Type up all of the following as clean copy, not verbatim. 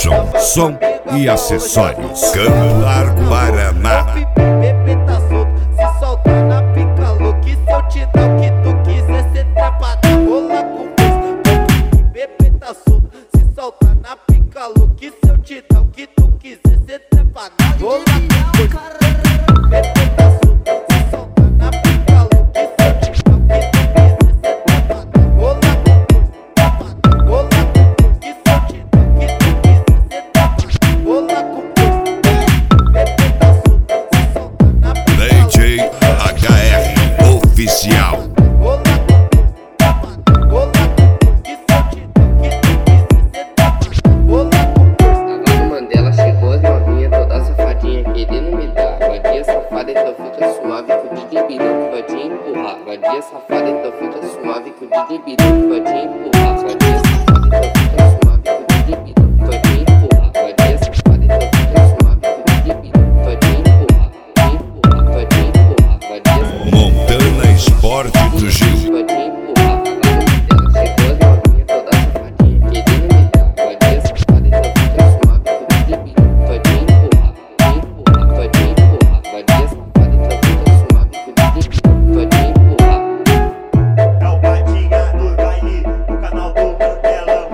Gilson, som e acessórios. Campo Largo, Paraná. Bebê tá solto, se soltar na pica louca. Se eu te dar o que tu quiser, cê trepa na rola com gosto. Bebê tá solto, se soltar na pica louca. Se eu te dar o que tu quiser, cê trepa na rola com gosto. Bebê tá solto, se soltar na pica louca. Se eu te dar o que tu quiser, cê trepa na rola com gosto. Se eu te dar o que tu quiser, cê trepa na rola com gosto. Bebê tá solto, se soltar na pica louca. DJ HR Oficial. Agora Mandela chegou as novinhas, toda safadinha querendo me dar. Vadia safada, então fica suave que o DJ Biruta vai te empurrar. Vadia safada, então fica suave que o DJ Biruta vai te empurrar. Vadia safada, então fica suave que o DJ Biruta vai te empurrar. Vadia safada, então fica suave que o DJ Biruta vai te empurrar. Vai te empurrar. Vadia safada, Montana Esporte do Gil. vai te empurrar. Agora Mandela chegou as novinhas, toda safadinha querendo me dar. Vadia safada, então fica suave que o DJ Biruta vai te empurrar. Vai te empurrar. Vadia safada, então fica suave que o DJ Biruta vai te empurrar. É o Batinha do baile, no canal do Mandelão.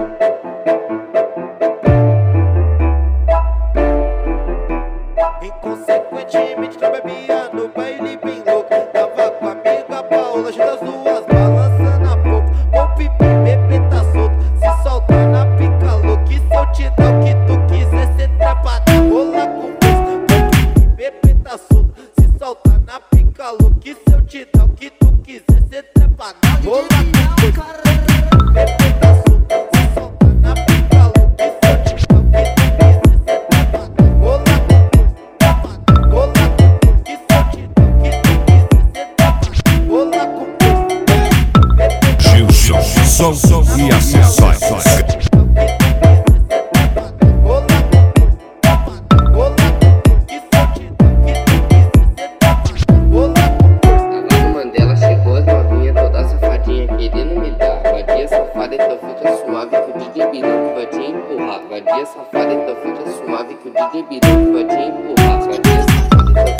Inconsequentemente não bebia no baile bem louco. Tava com a amiga Paula, junto as duas balançando a pouco. Ô pipi, bebê tá solto, se soltar na pica louca. Se eu te dar o que tu quiser, cê trepa na rola com gosto. Ô pipi, bebê tá solto, se soltar na pica louca. Se eu te dar o que tu quiser, cê trepa na rola com gosto. Bebê tá solto, se soltar na pica louca. Se eu te dar o que tu quiser, cê trepa na rola com gosto. Gilson, som e acessórios. Agora Mandela chegou as novinhas, toda safadinha querendo me dar. Vadia safada, então fica suave que o DJ Biruta vai te empurrar. Vadia safada, então fica suave que o DJ Biruta vai te empurrar. Vadia safada, então